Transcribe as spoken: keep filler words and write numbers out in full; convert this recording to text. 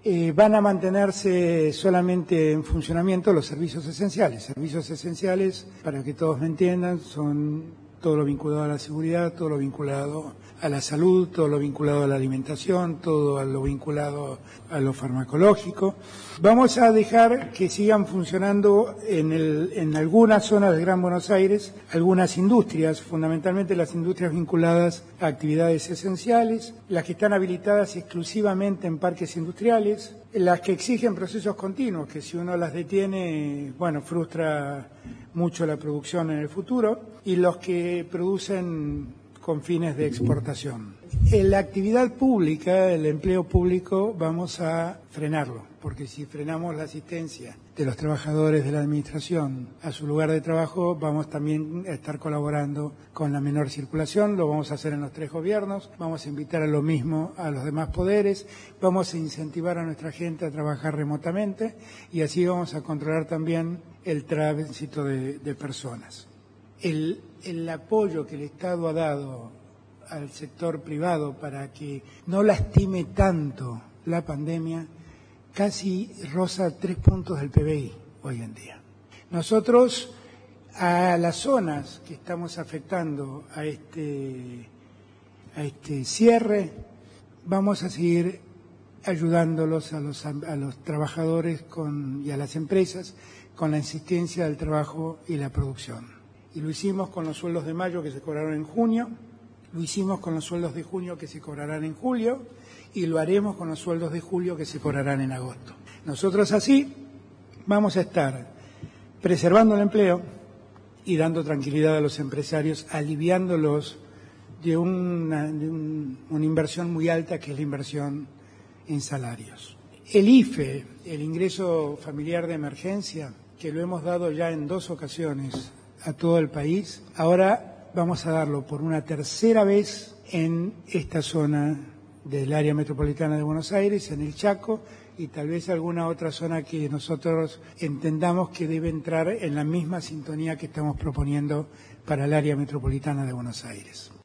Eh, van a mantenerse solamente en funcionamiento los servicios esenciales. Servicios esenciales, para que todos me entiendan, son todo lo vinculado a la seguridad, todo lo vinculado a la salud, todo lo vinculado a la alimentación, todo lo vinculado a lo farmacológico. Vamos a dejar que sigan funcionando en, el, en algunas zonas del Gran Buenos Aires algunas industrias, fundamentalmente las industrias vinculadas a actividades esenciales, las que están habilitadas exclusivamente en parques industriales, las que exigen procesos continuos, que si uno las detiene, bueno, frustra mucho la producción en el futuro, y los que producen con fines de exportación. En la actividad pública, el empleo público, vamos a frenarlo, porque si frenamos la asistencia de los trabajadores de la administración a su lugar de trabajo, vamos también a estar colaborando con la menor circulación, lo vamos a hacer en los tres gobiernos, vamos a invitar a lo mismo a los demás poderes, vamos a incentivar a nuestra gente a trabajar remotamente y así vamos a controlar también el tránsito de, de personas. El, el apoyo que el Estado ha dado al sector privado para que no lastime tanto la pandemia casi roza tres puntos del P B I hoy en día. Nosotros a las zonas que estamos afectando a este, a este cierre vamos a seguir ayudándolos a los, a los trabajadores con, y a las empresas con la insistencia del trabajo y la producción. Y lo hicimos con los sueldos de mayo que se cobraron en junio, lo hicimos con los sueldos de junio que se cobrarán en julio y lo haremos con los sueldos de julio que se cobrarán en agosto. Nosotros así vamos a estar preservando el empleo y dando tranquilidad a los empresarios, aliviándolos de una, de un, una inversión muy alta que es la inversión en salarios. El I F E, el ingreso familiar de emergencia, que lo hemos dado ya en dos ocasiones a todo el país, ahora vamos a darlo por una tercera vez en esta zona del área metropolitana de Buenos Aires, en el Chaco, y tal vez alguna otra zona que nosotros entendamos que debe entrar en la misma sintonía que estamos proponiendo para el área metropolitana de Buenos Aires.